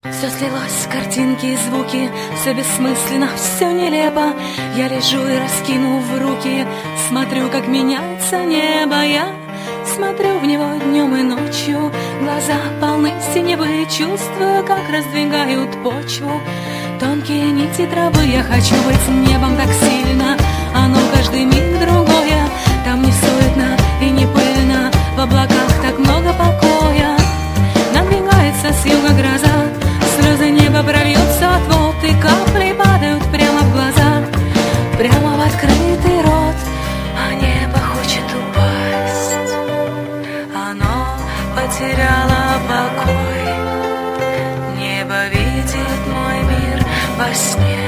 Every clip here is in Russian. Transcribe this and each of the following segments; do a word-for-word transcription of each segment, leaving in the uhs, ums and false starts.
Все слилось, картинки и звуки, все бессмысленно, все нелепо. Я лежу и, раскинув руки, смотрю, как меняется небо. Я смотрю в него днем и ночью, глаза полны синевы, чувствую, как раздвигают почву тонкие нити травы. Я хочу быть небом так сильно, оно каждый миг другое. Там не суетно и не пыльно, в облаках так много покоя. Надвигается с юга гроза, слезы неба прольются от вод, и капли падают прямо в глаза, прямо в открытый рот. А небо хочет упасть, оно потеряло покой. Небо видит мой мир во сне.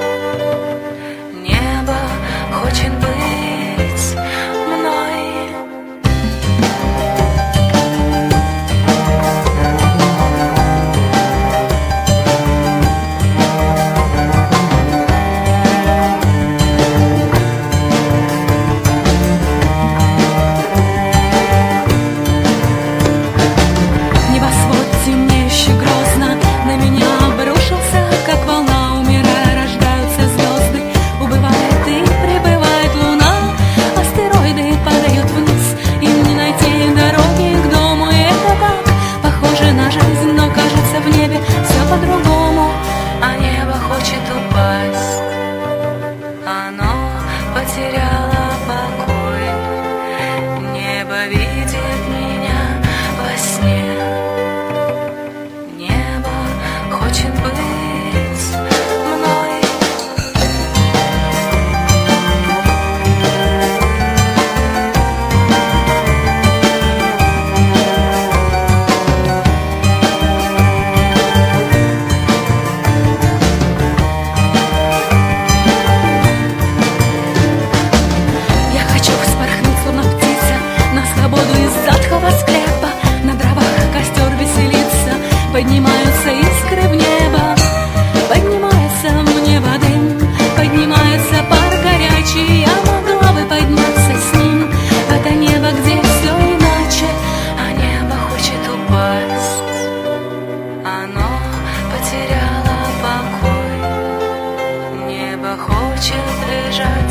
Небо хочет быть мной. Небосвод темнеющий грозно на меня обрушился, как волна, умирая, рождаются звезды, убывает и прибывает луна. Астероиды падают вниз, им не найти дороги к дому. И это так похоже на жизнь, но кажется, в небе все по-другому. А небо хочет упасть, оно потеряло покой. Небо видит меня во сне. Небо хочет быть мной. Я хочу вспорхнуть, словно птица, на свободу из затхлого склепа. На дровах костер веселится, поднимаются искры в небо. Поднимается в небо дым, поднимается пар горячий. Я могла бы подняться с ним в это небо, где все иначе. А небо хочет упасть, оно потеряло покой. Небо хочет лежать